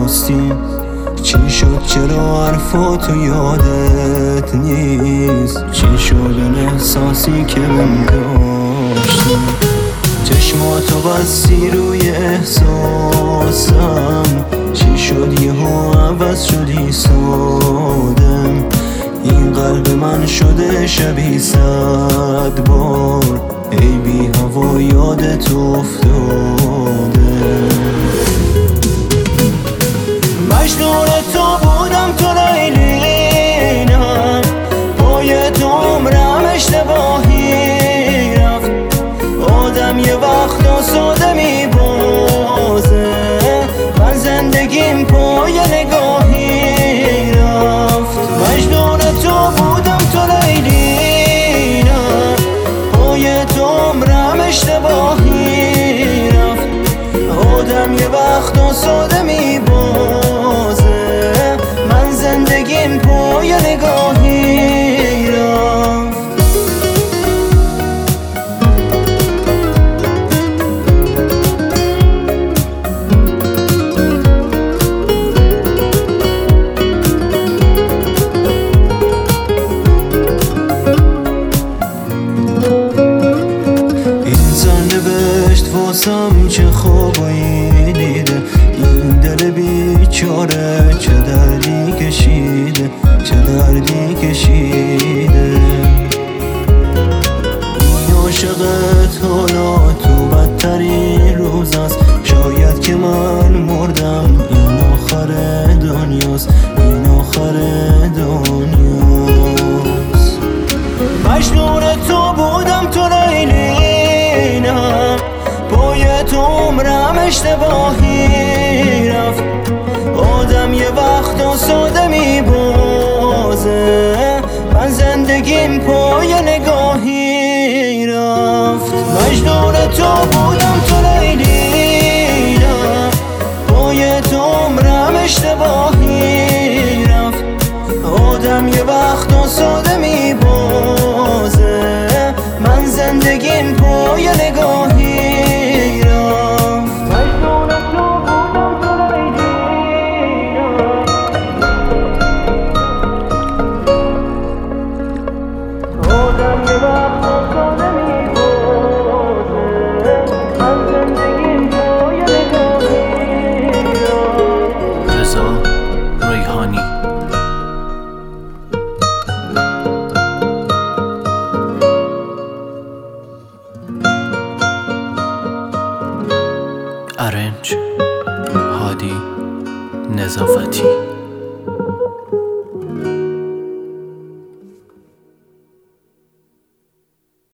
راستی چی شد؟ چرا حرفاتو یادت نیست؟ چی شد اون احساسی که من داشتی؟ چشماتو بستی روی احساسم، چی شد یهو عوض شدی سادم؟ این قلب من شده شبیه 100 بار ای بی هوا یادت افتاده. مجنون تو بودم تو لیلینم، پای تو عمرم اشتباهی رفت. آدم یه وقت ساده میبازه، من زندگیم پای نگاهی رفت. مجنون تو بودم تو لیلینم، پای تو عمرم اشتباهی رفت. آدم یه وقت ساده میبازه، من زندگیم پای نگاهی رفت. واسم چه خوابایی دیده، این دل بیچاره چه دردی کشیده، چه دردی کشیده. این عاشقت حالا تو بدترین روز است، شاید که من مردم این آخر دنیاست، این آخر دنیاست. مجنون تو بودم تو لیلینم، پای تو عمرم اشتباهی رفت. آدم یه وقت ساده میبازه، من زندگیم پای نگاهی رفت. مجنون تو بودم تو لیلینم، پای تو عمرم اشتباهی رفت. آدم یه وقت ساده میبازه، من زندگیم پای نگاهی رفت. مجنون تو بودم تو لیلینم، آدم یه وقت ساده میبازه، من زندگیم پای نگاهی رفت. رضا ریحانی. ارنج هادی نظافتی.